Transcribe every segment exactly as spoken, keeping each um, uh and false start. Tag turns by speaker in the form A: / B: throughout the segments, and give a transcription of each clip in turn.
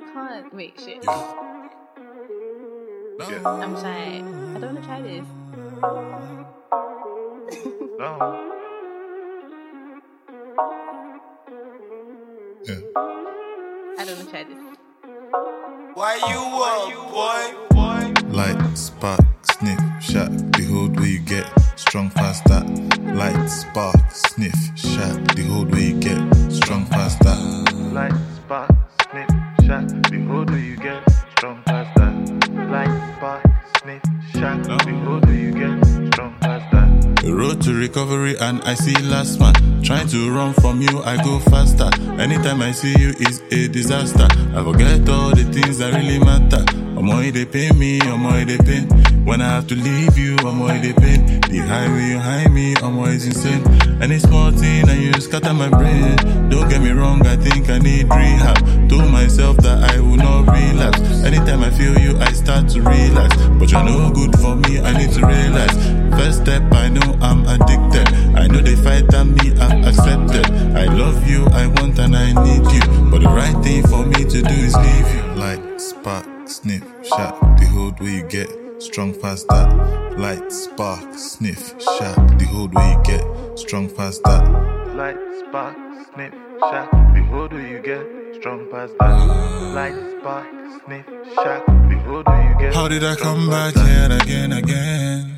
A: can't. Wait, shit.
B: Yeah.
A: I'm shy. I don't want to try this.
B: No. Yeah.
A: I don't want to try this.
C: Why you up, boy?
B: Light, spark, sniff, shot. Behold where you get strong past that. Light, spark, sniff, shot. Behold where you get strong past that. Light, spark, sniff, shot. Behold where you get strong past that. Light, spark, sniff, shot. Behold where you get strong past that. The road to recovery and I see last man. Trying to run from you, I go faster. Anytime I see you is a disaster. I forget all the things that really matter. Omo, they pain me, omo, they pain. When I have to leave you, omo, they pain. The highway you hide me, omo, is insane. Any small thing and you scatter my brain. Don't get me wrong, I think I need rehab. Told myself that I will not relapse. Anytime I feel you, I start to relax. But you're no good for me, I need to realize. First step, I know I'm addicted. I know they fight at me, I've accepted. I love you, I want and I need you. But the right thing for me to do is leave you. Light, spark, sniff, shot. Behold where you get strong past that. Light, spark, sniff, shot. Behold where you get strong past that. Light, spark, sniff, shot. Behold where you get strong past that. Light, spark, sniff, shot. Behold where you get. How did I come back yet again, again?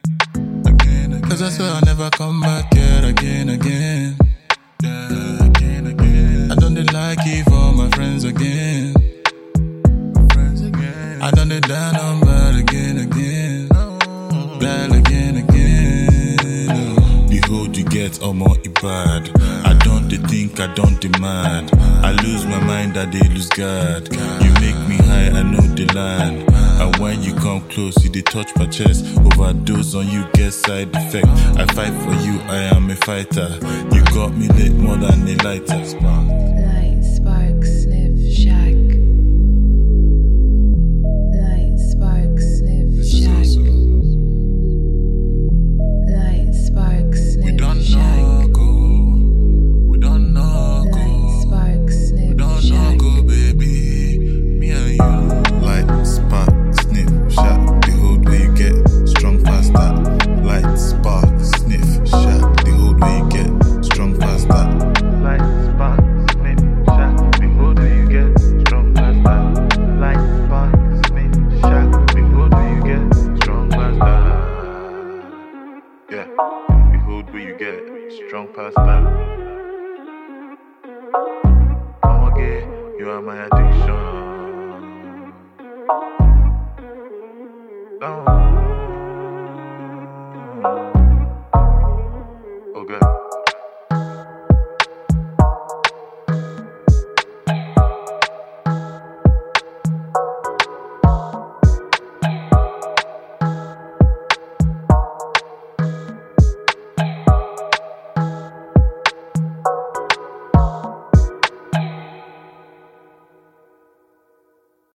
B: Cause I swear I'll never come back yet again, again. Yeah, again, again. I done the like it for my friends again. Friends again. I done the down on bad again, again. Bad again, again. Oh. Behold, you get omo bad. I don't they think, I don't demand. I lose my mind, I they lose God. You make me high, I know the land. And when you come close, you they touch my chest. Overdose on you, get side effect. I fight for you, I am a fighter. You got me lit more than a lighter.
D: Light, spark, sniff, shack. Light, spark, sniff, shack. Light, spark, sniff,
B: We don't
D: shack.
B: know, go. We don't know, go.
D: Light, spark, sniff,
B: We don't know,
D: shack.
B: go, baby. Me and you. Light, spark, sniff, shot. Behold where you get strong past that. Light, spark, sniff, shot. Behold where you get strong past that. Light, spark, sniff, shot. Behold where you get strong past that. Light, spark, sniff, shot. Behold where you get strong past that. Yeah, behold where you get strong past that. I'm okay, you are my addiction. No.